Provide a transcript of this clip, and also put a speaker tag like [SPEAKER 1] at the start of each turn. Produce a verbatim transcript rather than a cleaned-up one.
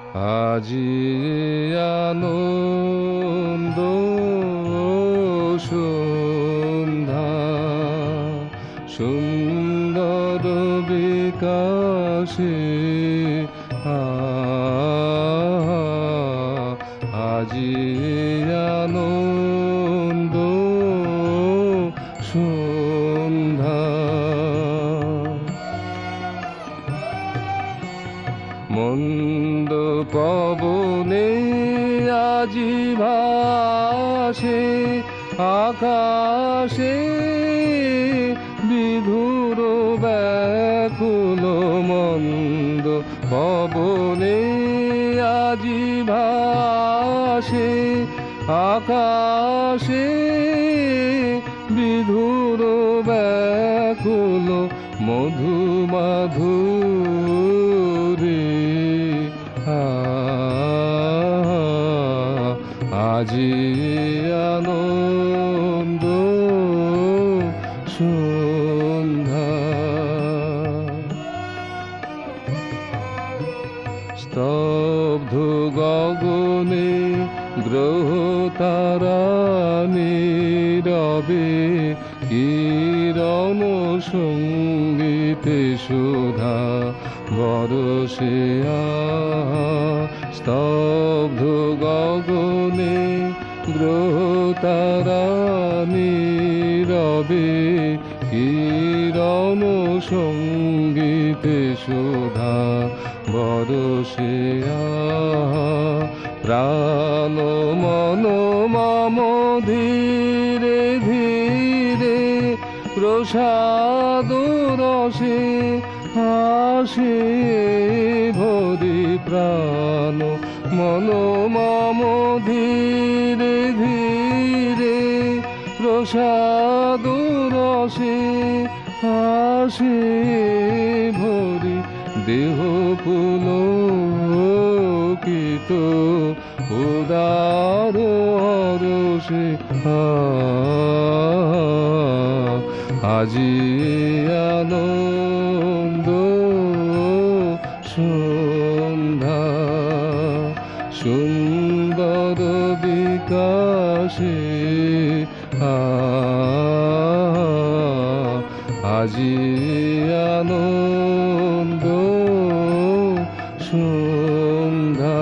[SPEAKER 1] আজি আনন্দ সন্ধ্যা, সুন্দর বিকাশে আজি আনন্দ সন্ধ্যা। মন্দ পবনে আজি ভাসে আকাশে, বিধুর ব্যাকুল মন্দ পবনে আজি ভাসে আকাশে, বিধুর ব্যাকুল মধু মাধুরী আজি আনন্দ সন্ধ্যা। স্তব্ধ গগনে গ্রহ তারা নীরবে, কিরণ সঙ্গীতে সুধা বরষে। স্তব্ধ গগনে গ্রহ তারা নীরবে, কিরণ সঙ্গীতে সুধা বরষে। প্রাণ মন মম ধীরে ধীরে প্রসাদ রসে হাসে ভরি। প্রাণ মন মম ধীরে ধীরে প্রসাদ রসে হাসে ভরি। দেহ পুলকিত উদার রসে আজি আনন্দ সন্ধ্যা, সুন্দর বিকাশে আজি আনন্দ সন্ধ্যা।